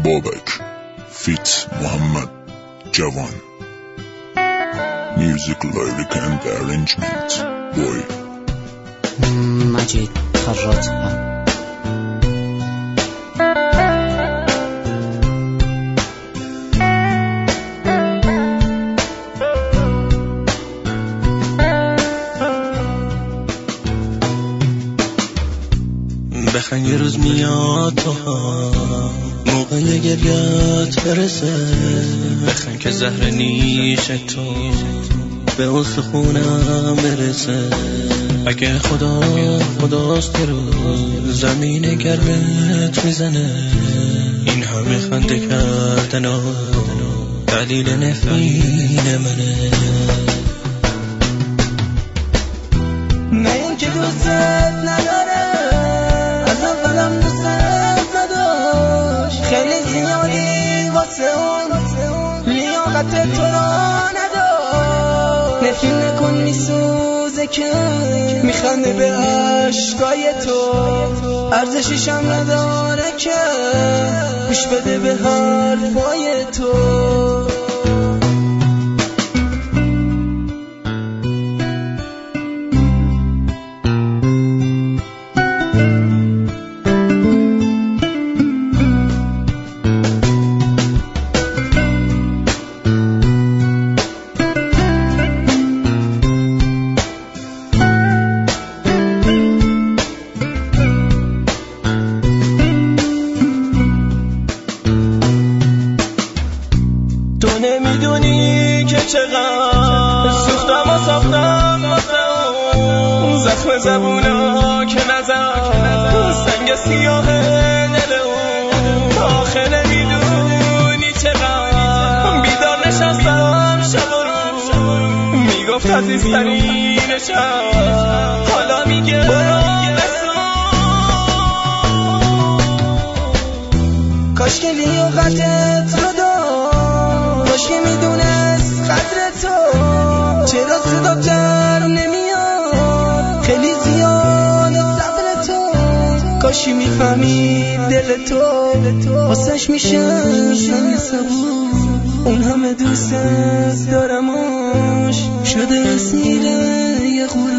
بابک فیت محمد جوان میوزیک لیریک اند ارنجمنت بوی مجید خراط بخند یه روز میاد تو موقع گریت برسه، بخند که زهر نیش تو به استخونم برسه. اگه خداست رو زمین گرمت میزنه، این همه خنده کردن دلیل نفرین منه. نه این که دوست نداره، از اولم دوست نداشت، خیلی زیادی واسه اون لیاقت تو را نداشت. نفرین نکن میسوزه که میخنده به عشقای تو، ارزشش هم نداره که گوش بده به حرفای تو. تو نمیدونی که چقدر سوختم و ساختم واسه اون زخم زبونا که نزد سنگ سیاه دل اون. آخه نمیدونی چقدر بیدار نشستم شب و روز، میگفت عزیزترینشم، حالا میگه برو بسون. کاش که لیاقتت رو داشت، کاش که میدونست قدر تو، چرا صدا در نمیاد، خیلی زیاد صبر تو. کاشی میفهمید دل تو واسش میشه سنگ صبور، اون همه دوست دارمش شده اسیر یه غرور.